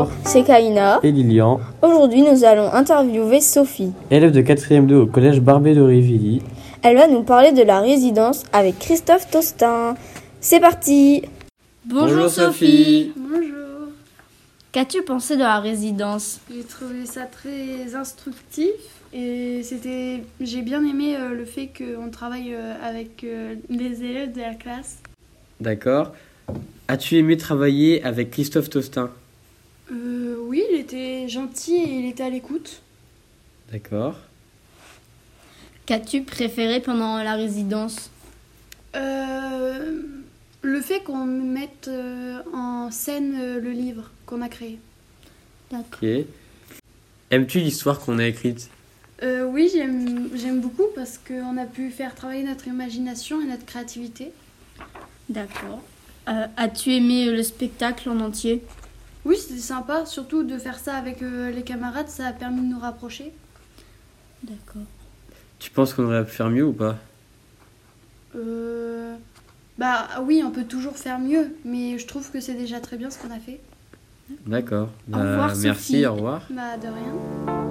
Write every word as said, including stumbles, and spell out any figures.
Bonjour, c'est Kaina. et Lilian, Aujourd'hui, nous allons interviewer Sophie. élève de quatrième deux au collège Barbé d'Aurevilly. Elle va nous parler de la résidence avec Christophe Tostin. C'est parti! Bonjour Sophie. Bonjour. Qu'as-tu pensé de la résidence? J'ai trouvé ça très instructif et c'était, j'ai bien aimé euh, le fait qu'on travaille euh, avec euh, les élèves de la classe. D'accord. As-tu aimé travailler avec Christophe Tostin? Euh, oui, il était gentil et il était à l'écoute. D'accord. Qu'as-tu préféré pendant la résidence? Euh, le fait qu'on mette euh, en scène euh, le livre qu'on a créé. D'accord. Ok. Aimes-tu l'histoire qu'on a écrite? Euh, oui, j'aime, j'aime beaucoup parce qu'on a pu faire travailler notre imagination et notre créativité. D'accord. Euh, as-tu aimé le spectacle en entier? Oui, c'était sympa, surtout de faire ça avec euh, les camarades, ça a permis de nous rapprocher. D'accord. Tu penses qu'on aurait pu faire mieux ou pas? Euh, bah oui, on peut toujours faire mieux, mais je trouve que c'est déjà très bien ce qu'on a fait. D'accord. Au revoir, Merci, Sophie. au revoir. Bah de rien.